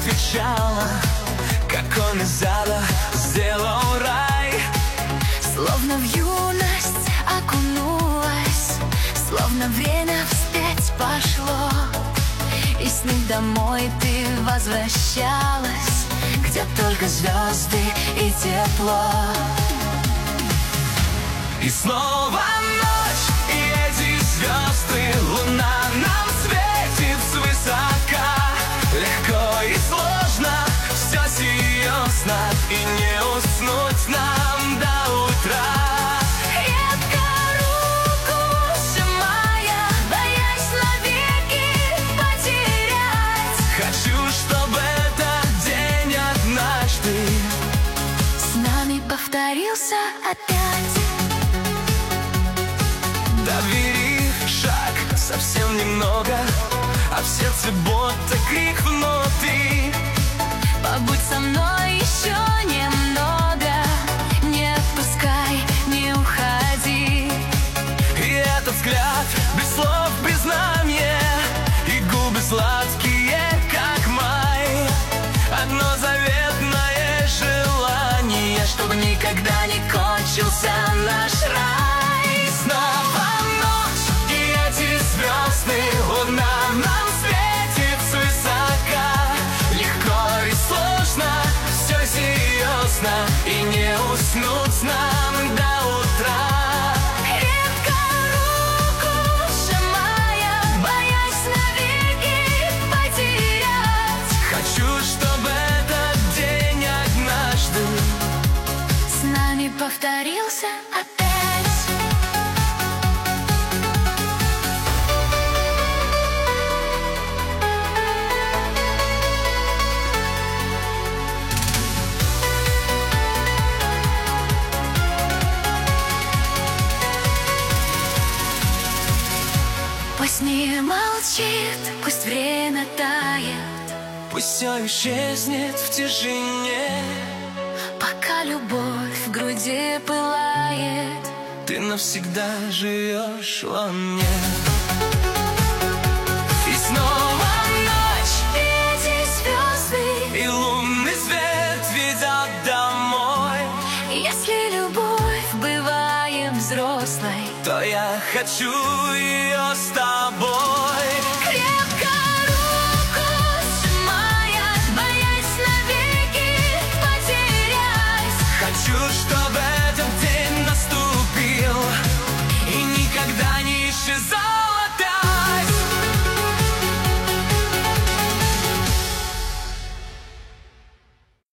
отвечала, какой из ада сделал рай. Словно в юность окунулась, словно время вспять пошло, и с ним домой ты возвращалась, где только звезды и тепло. И снова ночь, и эти звезды, луна нам светит свысока. Легко и сложно, все серьезно, и не уснуть нам до утра. Крепко руку сжимая, боясь навеки потерять. Хочу, чтобы этот день однажды С нами повторился опять. Довери шаг совсем немного, а в сердце будто крик внутри. Побудь со мной еще немного, не отпускай, не уходи. И этот взгляд без слов признание, и губы сладкие, как май. Одно заветное желание, чтобы никогда не кончился наш рай. Снова ночь, и эти звезды, луна нам светит свысока. Легко и сложно, все серьезно, и не уснуть нам до утра. Крепко руку сжимая, боясь навеки потерять. Хочу, чтобы этот день однажды С нами повторился опять. Пусть не молчит, пусть время тает, пусть все исчезнет в тишине. пока любовь в груди пылает. Ты навсегда живешь во мне. И снова ночь, Эти звезды, и лунный свет ведет домой. если любовь бывает взрослой, То я хочу ее с тобой.